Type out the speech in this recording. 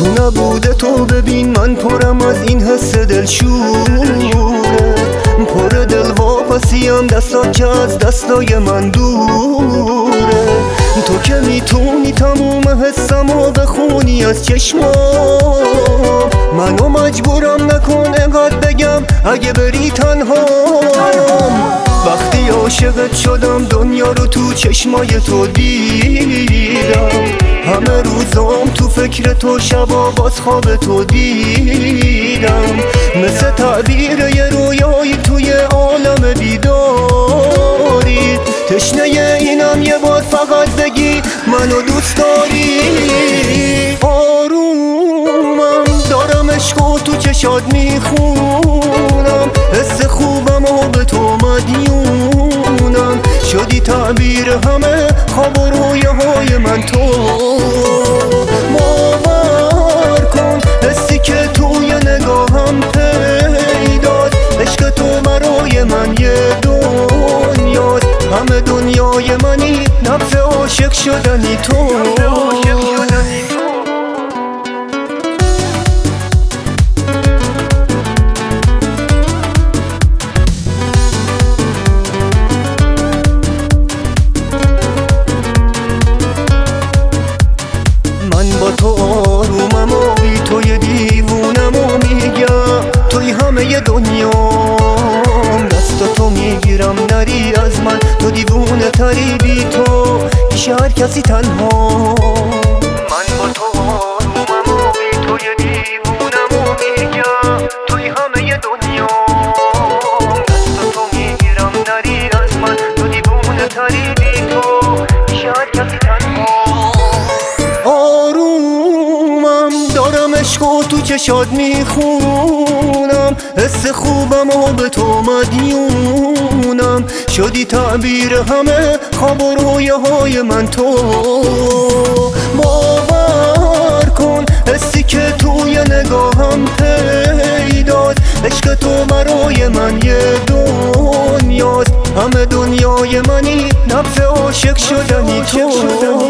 تو نبوده تو ببین من پرم از این حس دلشوره، پر دل واپسیم دستا که از دستای من دوره. تو که میتونی تموم حسمو بخونی از چشمام، منو مجبورم نکن انقدر بگم اگه بری تنهام. وقتی عاشقت شدم دنیا رو تو چشمای تو دیدم، همه روزام تو فکر تو شبا باز خواب تو دیدم. مثل تعبیر یه رویایی توی عالم بیداری، تشنه اینم یه بار فقط بگی منو دوست داری. آرومم دارم عشقو تو چشات میخونم، حس خوبم و به تو مدیونم. شدی تعبیر همه خواب و رویاهای من تو. باور کن حسی که توی نگاهم پیداست، عشق تو برای من یه دنیاست. همه دنیای منی نبض عاشق شدنی تو. من با تو آرومم و بی توی دیوونم و میگم توی همه دنیام. دست تو میگیرم نری از من، تو دیوونه تری بی تو پیش هر کسی تنها. من با تو آرومم و بی توی دیوونم و میگم توی همه دنیام. دست تو میگیرم نری از من، تو دیوونه تری بی تو پیش هر کسی تنها. آرومم دارم عشقو تو چشات میخونم، حس خوبم و به تو مدیونم. شدی تعبیر همه خواب و رویاهای من تو. باور کن حسی که توی نگاهم پیداست، عشق تو برای من یه دنیاست. همه دنیای منی نبض عاشق شدنی تو.